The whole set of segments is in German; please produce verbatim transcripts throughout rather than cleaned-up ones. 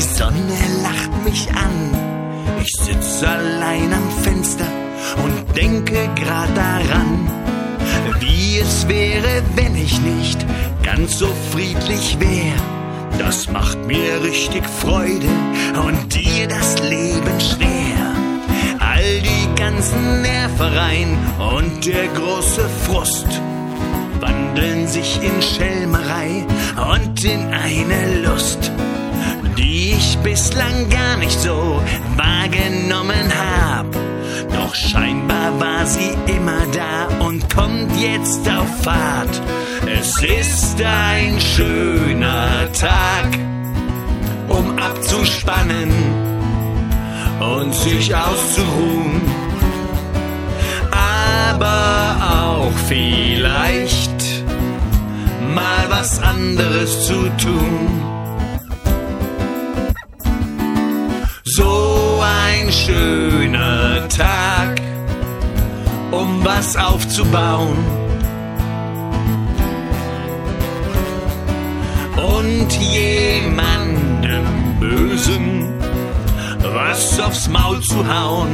Sonne lacht mich an. Ich sitz allein am Fenster und denke grad daran, wie es wäre, wenn ich nicht ganz so friedlich wär. Das macht mir richtig Freude und dir das Leben schwer. All die ganzen Nervereien und der große Frust wandeln sich in Schelmerei und in eine Lust, die ich bislang gar nicht so wahrgenommen hab. Doch scheinbar war sie immer da und kommt jetzt auf Fahrt. Es ist ein schöner Tag, um abzuspannen und sich auszuruhen, aber auch vielleicht mal was anderes zu tun. So ein schöner Tag, um was aufzubauen und jemandem Bösen was aufs Maul zu hauen.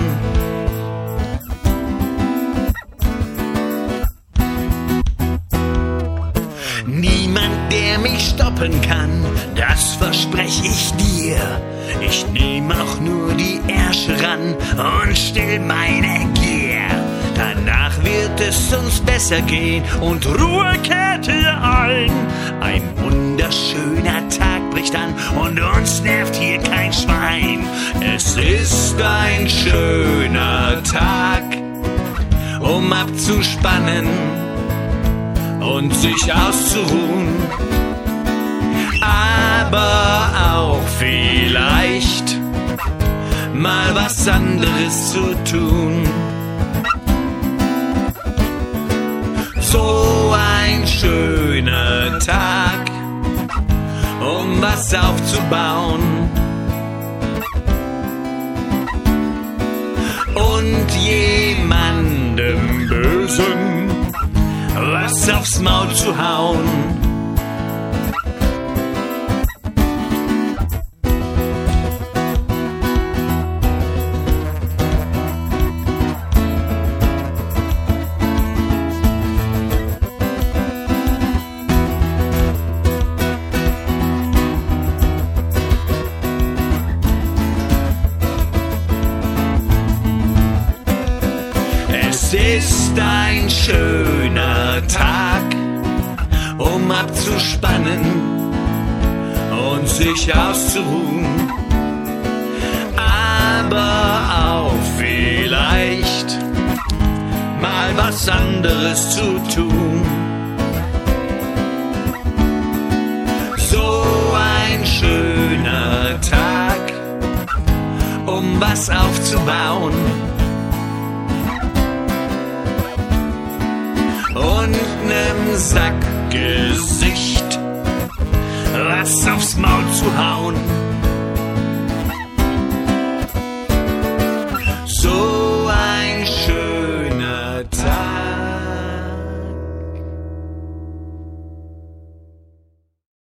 Niemand, der mich stoppen kann, das versprech ich dir. Ich nehm auch nur die Ärsche ran und still meine Gier. Danach wird es uns besser gehen und Ruhe kehrt hier ein. Ein wunderschöner Tag bricht an und uns nervt hier kein Schwein. Es ist ein schöner Tag, um abzuspannen und sich auszuruhen, aber auch vielleicht mal was anderes zu tun. So ein schöner Tag, um was aufzubauen und jemandem Bösen was aufs Maul zu hauen. Es ist ein schöner Tag, um abzuspannen und sich auszuruhen, aber auch vielleicht mal was anderes zu tun. So ein schöner Tag, um was aufzubauen und nem Sackgesicht was aufs Maul zu hauen.